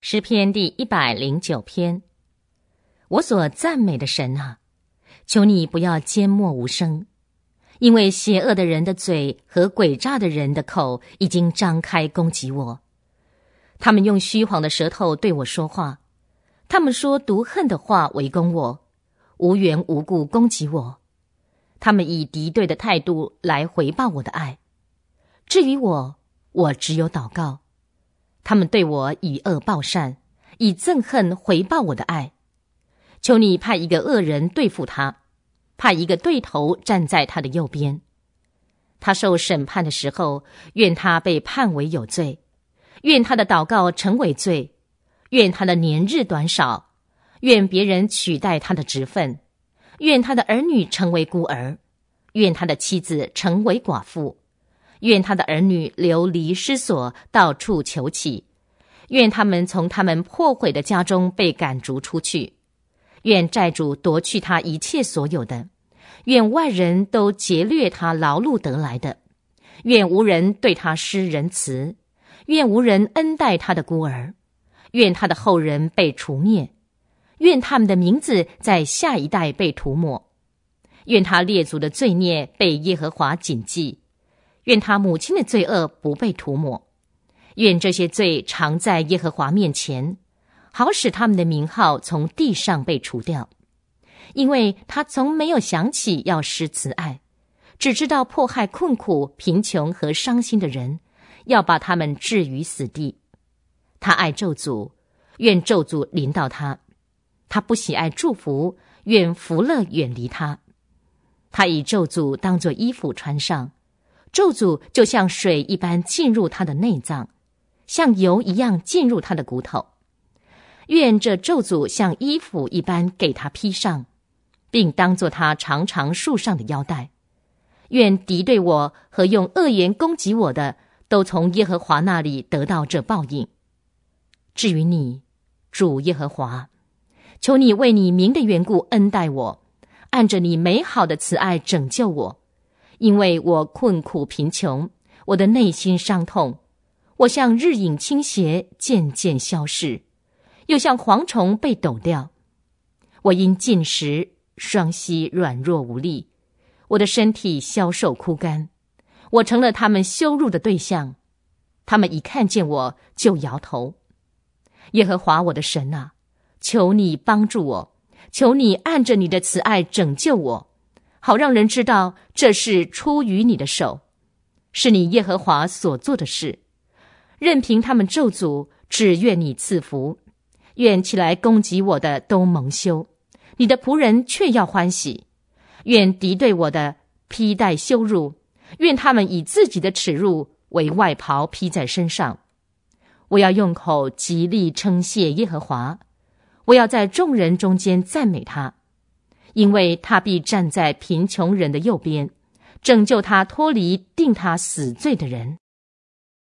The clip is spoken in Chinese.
诗篇第109篇。我所赞美的神啊，求你不要缄默无声，因为邪恶的人的嘴和诡诈的人的口已经张开攻击我。他们用虚谎的舌头对我说话，他们说毒恨的话围攻我，无缘无故攻击我。他们以敌对的态度来回报我的爱。至于我只有祷告。他们对我以恶报善，以憎恨回报我的爱。求你派一个恶人对付他，派一个对头站在他的右边。他受审判的时候，愿他被判为有罪，愿他的祷告成为罪，愿他的年日短少，愿别人取代他的职分，愿他的儿女成为孤儿，愿他的妻子成为寡妇，愿他的儿女流离失所，到处求乞，愿他们从他们破毁的家中被赶逐出去，愿债主夺去他一切所有的，愿外人都劫掠他劳碌得来的，愿无人对他施仁慈，愿无人恩待他的孤儿，愿他的后人被除灭，愿他们的名字在下一代被涂抹，愿他列祖的罪孽被耶和华谨记，愿他母亲的罪恶不被涂抹，愿这些罪常在耶和华面前，好使他们的名号从地上被除掉。因为他从没有想起要施慈爱，只知道迫害困苦、贫穷和伤心的人，要把他们置于死地。他爱咒诅，愿咒诅临到他；他不喜爱祝福，愿福乐远离他。他以咒诅当作衣服穿上，咒诅就像水一般进入他的内脏，像油一样进入他的骨头。愿这咒诅像衣服一般给他披上，并当作他常常束上的腰带。愿敌对我和用恶言攻击我的，都从耶和华那里得到这报应。至于你，主耶和华，求你为你名的缘故恩待我，按着你美好的慈爱拯救我。因为我困苦贫穷，我的内心伤痛，我像日影倾斜，渐渐消逝，又像蝗虫被抖掉。我因进食，双膝软弱无力，我的身体消瘦枯干，我成了他们羞辱的对象。他们一看见我就摇头。耶和华我的神啊，求你帮助我，求你按着你的慈爱拯救我，好让人知道这是出于你的手，是你耶和华所做的事。任凭他们咒诅，只愿你赐福。愿起来攻击我的都蒙羞，你的仆人却要欢喜。愿敌对我的披戴羞辱，愿他们以自己的耻辱为外袍披在身上。我要用口极力称谢耶和华，我要在众人中间赞美他，因为他必站在贫穷人的右边，拯救他脱离定他死罪的人。